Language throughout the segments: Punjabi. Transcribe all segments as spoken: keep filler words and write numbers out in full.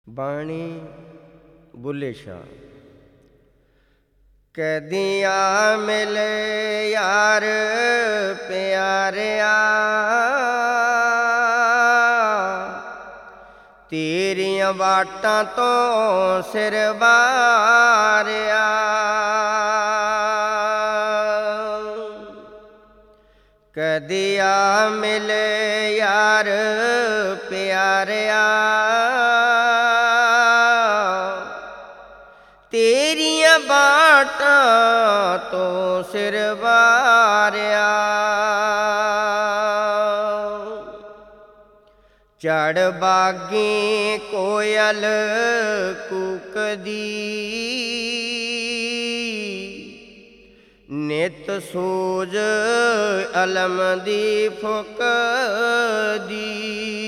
ਬਾਣੀ ਬੁੱਲੇ ਸ਼ਾਹ। ਕਦੀਆਂ ਮਿਲੇ ਯਾਰ ਪਿਆਰਿਆ, ਤੇਰੀਆਂ ਬਾਟਾਂ ਤੋਂ ਸਿਰ ਵਾਰਿਆ। ਕਦੀਆਂ ਮਿਲੇ ਯਾਰ ਪਿਆਰਿਆ, ਤੇਰੀਆਂ ਬਾਟਾਂ ਤੋਂ ਸਿਰ ਵਾਰਿਆ। ਚੜ ਬਾਗੀ ਕੋਇਲ ਕੂਕਦੀ, ਨਿਤ ਸੂਝ ਅਲਮ ਦੀ ਫੁਕਦੀ।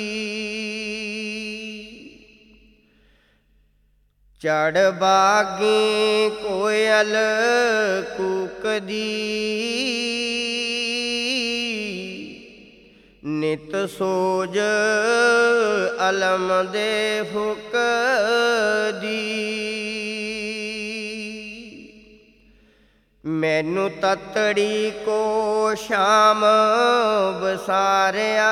ਚੜ ਬਾਗੀ ਕੋਇਲ ਕੂਕਦੀ, ਨਿਤ ਸੋਜ ਅਲਮ ਦੇ ਫੁਕਦੀ। ਮੈਨੂੰ ਤਤੜੀ ਕੋ ਸ਼ਾਮ ਬਸਾਰਿਆ,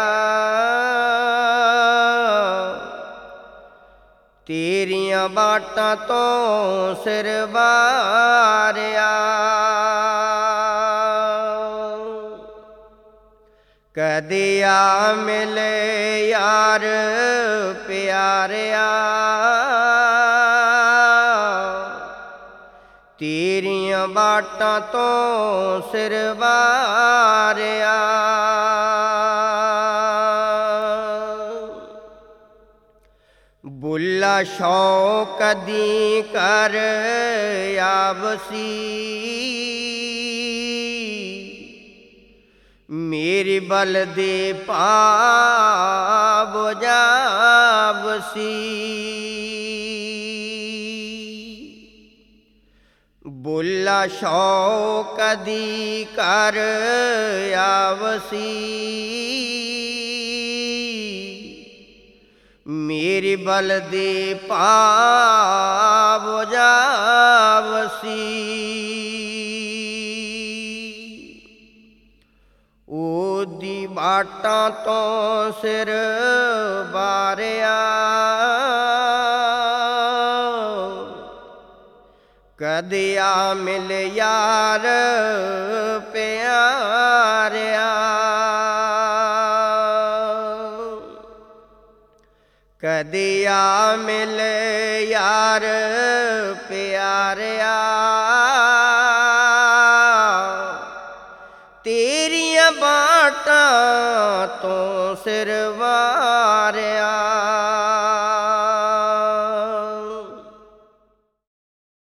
ਤੇਰੀਆਂ ਬਾਟਾਂ ਤੋਂ ਸਿਰ ਵਾਰਿਆ। ਕਦੀਆਂ ਮਿਲੇ ਯਾਰ ਪਿਆਰਿਆ, ਤੇਰੀਆਂ ਬਾਟਾਂ ਤੋਂ ਸਿਰ ਵਾਰਿਆ। ਬੁੱਲਾ ਸ਼ਾਹ ਕਦੀ ਕਰ ਆਵਸੀ, ਮੇਰੇ ਬਲ ਦੇ ਭਾਵ ਜਾਵਸੀ। ਬੁੱਲਾ ਸ਼ਾਹ ਕਦੀ ਕਰ ਆਵਸੀ, ਮੇਰੇ ਬਲ ਦੇ ਭਾਵ ਜਾਵਸੀ। ਉਹਦੀ ਬਾਟਾਂ ਤੋਂ ਸਿਰ ਵਾਰਿਆ, ਕਦੀਆਂ ਮਿਲ ਯਾਰ ਪਿਆਰਿਆ। ਕਦੀਆਂ ਮਿਲ ਯਾਰ ਪਿਆਰਿਆ, ਤੇਰੀਆਂ ਬਾਟਾਂ ਤੋਂ ਸਿਰ ਵਾਰਿਆ।